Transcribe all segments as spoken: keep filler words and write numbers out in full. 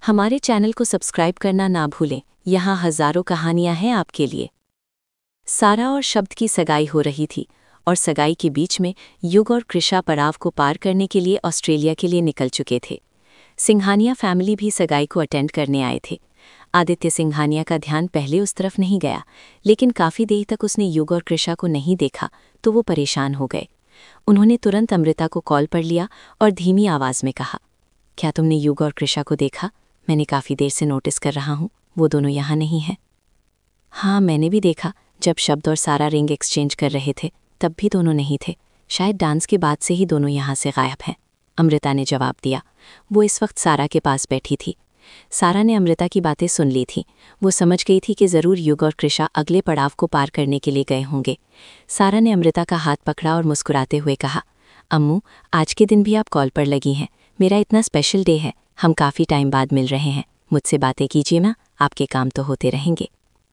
हमारे चैनल को सब्सक्राइब करना ना भूलें, यहाँ हजारों कहानियां हैं आपके लिए। सारा और शब्द की सगाई हो रही थी और सगाई के बीच में युग और कृषा पड़ाव को पार करने के लिए ऑस्ट्रेलिया के लिए निकल चुके थे। सिंघानिया फैमिली भी सगाई को अटेंड करने आए थे। आदित्य सिंघानिया का ध्यान पहले उस तरफ नहीं गया, लेकिन काफ़ी देर तक उसने युग और कृषा को नहीं देखा तो वो परेशान हो गए। उन्होंने तुरंत अमृता को कॉल पर लिया और धीमी आवाज़ में कहा, क्या तुमने युग और कृषा को देखा? मैंने काफ़ी देर से नोटिस कर रहा हूँ, वो दोनों यहाँ नहीं हैं। हाँ, मैंने भी देखा, जब शब्द और सारा रिंग एक्सचेंज कर रहे थे तब भी दोनों नहीं थे। शायद डांस के बाद से ही दोनों यहाँ से गायब हैं, अमृता ने जवाब दिया। वो इस वक्त सारा के पास बैठी थी। सारा ने अमृता की बातें सुन ली थी। वो समझ गई थी कि ज़रूर युग और कृषा अगले पड़ाव को पार करने के लिए गए होंगे। सारा ने अमृता का हाथ पकड़ा और मुस्कुराते हुए कहा, अम्मू, आज के दिन भी आप कॉल पर लगी हैं। मेरा इतना स्पेशल डे है, हम काफ़ी टाइम बाद मिल रहे हैं। मुझसे बातें कीजिए ना, आपके काम तो होते रहेंगे।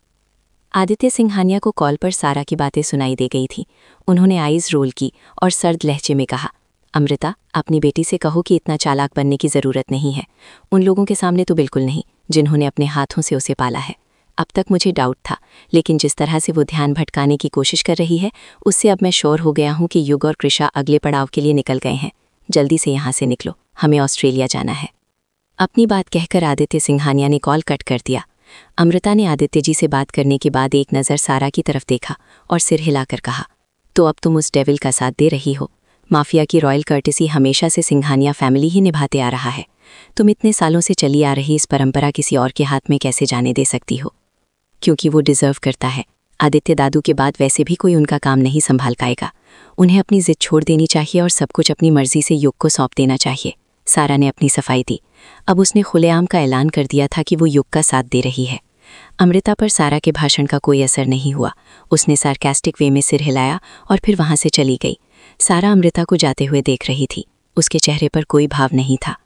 आदित्य सिंघानिया को कॉल पर सारा की बातें सुनाई दे गई थी। उन्होंने आइज़ रोल की और सर्द लहजे में कहा, अमृता, अपनी बेटी से कहो कि इतना चालाक बनने की ज़रूरत नहीं है। उन लोगों के सामने तो बिल्कुल नहीं, जिन्होंने अपने हाथों से उसे पाला है। अब तक मुझे डाउट था, लेकिन जिस तरह से वो ध्यान भटकाने की कोशिश कर रही है, उससे अब मैं श्योर हो गया हूँ कि युग और कृषा अगले पड़ाव के लिए निकल गए हैं। जल्दी से यहाँ से निकलो, हमें ऑस्ट्रेलिया जाना है। अपनी बात कहकर आदित्य सिंघानिया ने कॉल कट कर दिया। अमृता ने आदित्य जी से बात करने के बाद एक नज़र सारा की तरफ देखा और सिर हिलाकर कहा, तो अब तुम उस डेविल का साथ दे रही हो। माफिया की रॉयल कर्टिसी हमेशा से सिंघानिया फैमिली ही निभाते आ रहा है। तुम इतने सालों से चली आ रही इस परंपरा किसी और के हाथ में कैसे जाने दे सकती हो? क्योंकि वो डिज़र्व करता है। आदित्य दादू के बाद वैसे भी कोई उनका काम नहीं संभाल पाएगा। उन्हें अपनी जिद छोड़ देनी चाहिए और सब कुछ अपनी मर्जी से युग को सौंप देना चाहिए। सारा ने अपनी सफाई दी। अब उसने खुलेआम का ऐलान कर दिया था कि वो युग का साथ दे रही है। अमृता पर सारा के भाषण का कोई असर नहीं हुआ। उसने सार्कास्टिक वे में सिर हिलाया और फिर वहां से चली गई। सारा अमृता को जाते हुए देख रही थी। उसके चेहरे पर कोई भाव नहीं था।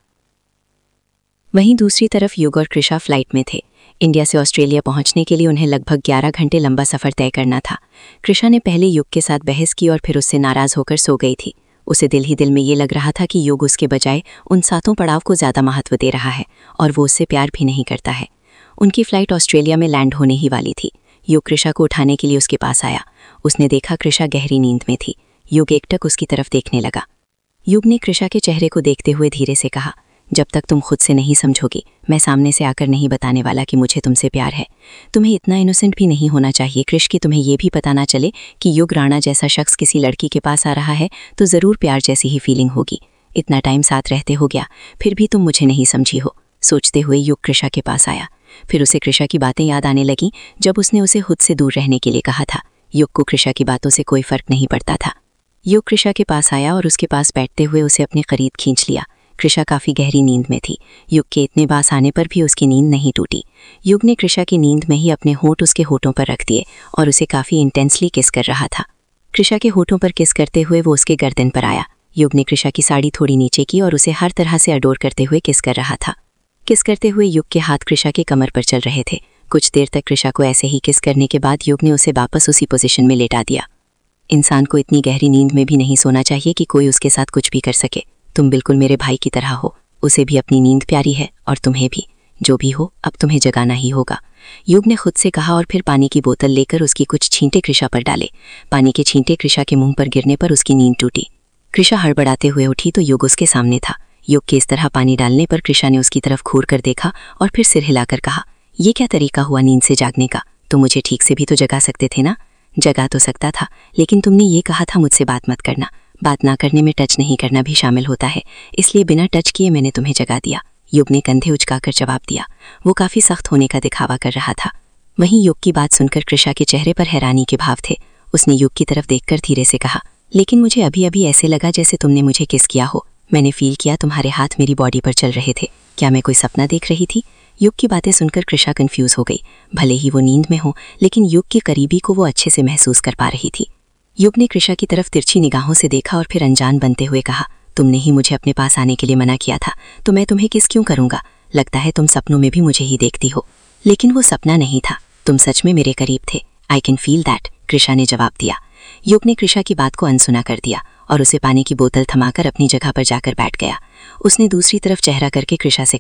वहीं दूसरी तरफ युग और कृषा फ्लाइट में थे। इंडिया से ऑस्ट्रेलिया पहुंचने के लिए उन्हें लगभग ग्यारह घंटे लंबा सफ़र तय करना था। कृषा ने पहले युग के साथ बहस की और फिर उससे नाराज़ होकर सो गई थी। उसे दिल ही दिल में ये लग रहा था कि युग उसके बजाय उन सातों पड़ाव को ज़्यादा महत्व दे रहा है और वो उससे प्यार भी नहीं करता है। उनकी फ़्लाइट ऑस्ट्रेलिया में लैंड होने ही वाली थी। युग कृषा को उठाने के लिए उसके पास आया। उसने देखा कृषा गहरी नींद में थी। युग एकटक उसकी तरफ देखने लगा। युग ने कृषा के चेहरे को देखते हुए धीरे से कहा, जब तक तुम खुद से नहीं समझोगी, मैं सामने से आकर नहीं बताने वाला कि मुझे तुमसे प्यार है। तुम्हें इतना इनोसेंट भी नहीं होना चाहिए कृष कि तुम्हें यह भी पता ना चले कि युग राणा जैसा शख्स किसी लड़की के पास आ रहा है तो ज़रूर प्यार जैसी ही फीलिंग होगी। इतना टाइम साथ रहते हो गया, फिर भी तुम मुझे नहीं समझी हो। सोचते हुए युग कृषा के पास आया। फिर उसे कृषा की बातें याद आने लगीं जब उसने उसे खुद से दूर रहने के लिए कहा था। युग को कृषा की बातों से कोई फ़र्क नहीं पड़ता था। युग कृषा के पास आया और उसके पास बैठते हुए उसे अपने करीब खींच लिया। कृषा काफ़ी गहरी नींद में थी। युग के इतने पास आने पर भी उसकी नींद नहीं टूटी। युग ने कृषा की नींद में ही अपने होंठ उसके होठों पर रख दिए और उसे काफ़ी इंटेंसली किस कर रहा था। कृषा के होठों पर किस करते हुए वो उसके गर्दन पर आया। युग ने कृषा की साड़ी थोड़ी नीचे की और उसे हर तरह से अडोर करते हुए किस कर रहा था। किस करते हुए युग के हाथ कृषा के कमर पर चल रहे थे। कुछ देर तक कृषा को ऐसे ही किस करने के बाद युग ने उसे वापस उसी पोजीशन में लेटा दिया। इंसान को इतनी गहरी नींद में भी नहीं सोना चाहिए कि कोई उसके साथ कुछ भी कर सके। तुम बिल्कुल मेरे भाई की तरह हो। उसे भी अपनी नींद प्यारी है और तुम्हें भी। जो भी हो, अब तुम्हें जगाना ही होगा, युग ने खुद से कहा और फिर पानी की बोतल लेकर उसकी कुछ छींटे कृषा पर डाले। पानी के छींटे कृषा के मुंह पर गिरने पर उसकी नींद टूटी। कृषा हड़बड़ाते हुए उठी तो युग उसके सामने था। युग के इस तरह पानी डालने पर कृषा ने उसकी तरफ घूर कर देखा और फिर सिर हिलाकर कहा, ये क्या तरीका हुआ नींद से जागने का? तो मुझे ठीक से भी तो जगा सकते थे ना? जगा तो सकता था, लेकिन तुमने ये कहा था मुझसे बात मत करना। बात ना करने में टच नहीं करना भी शामिल होता है, इसलिए बिना टच किए मैंने तुम्हें जगा दिया। युग ने कंधे उचकाकर जवाब दिया। वो काफ़ी सख्त होने का दिखावा कर रहा था। वहीं युग की बात सुनकर कृषा के चेहरे पर हैरानी के भाव थे। उसने युग की तरफ देखकर धीरे से कहा, लेकिन मुझे अभी अभी ऐसे लगा जैसे तुमने मुझे किस किया हो। मैंने फील किया तुम्हारे हाथ मेरी बॉडी पर चल रहे थे। क्या मैं कोई सपना देख रही थी? युग की बातें सुनकर कृषा कंफ्यूज हो गई। भले ही वो नींद में हो, लेकिन युग की करीबी को वो अच्छे से महसूस कर पा रही थी। युग ने कृषा की तरफ तिरछी निगाहों से देखा और फिर अनजान बनते हुए कहा, तुमने ही मुझे अपने पास आने के लिए मना किया था, तो मैं तुम्हें किस क्यों करूंगा? लगता है तुम सपनों में भी मुझे ही देखती हो। लेकिन वो सपना नहीं था, तुम सच में मेरे करीब थे। I can feel that, Krisha ने जवाब दिया। युग ने कृषा की बात को अनसुना कर दिया और उसे पानी की बोतल थमाकर अपनी जगह पर जाकर बैठ गया। उसने दूसरी तरफ चेहरा करके कृषा से कहा,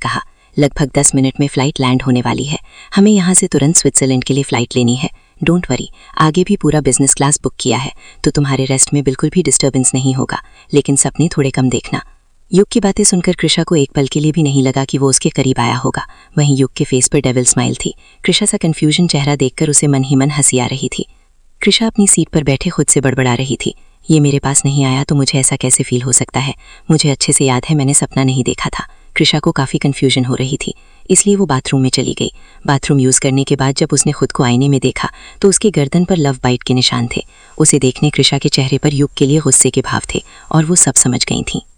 लगभग दस मिनट में फ़्लाइट लैंड होने वाली है। हमें यहाँ से तुरंत स्विट्ज़रलैंड के लिए फ़्लाइट लेनी है। डोंट वरी, आगे भी पूरा बिजनेस क्लास बुक किया है, तो तुम्हारे रेस्ट में बिल्कुल भी डिस्टर्बेंस नहीं होगा। लेकिन सपने थोड़े कम देखना। युग की बातें सुनकर कृषा को एक पल के लिए भी नहीं लगा कि वो उसके करीब आया होगा। वहीं युग के फेस पर डेविल स्माइल थी। कृषा सा कन्फ्यूजन चेहरा देखकर उसे मन ही मन हंसी आ रही थी। कृषा अपनी सीट पर बैठे खुद से बड़बड़ा रही थी, ये मेरे पास नहीं आया तो मुझे ऐसा कैसे फील हो सकता है। मुझे अच्छे से याद है मैंने सपना नहीं देखा था। कृषा को काफ़ी कन्फ्यूजन हो रही थी, इसलिए वो बाथरूम में चली गई। बाथरूम यूज़ करने के बाद जब उसने खुद को आईने में देखा तो उसकी गर्दन पर लव बाइट के निशान थे। उसे देखने कृषा के चेहरे पर युग के लिए गुस्से के भाव थे और वो सब समझ गई थी।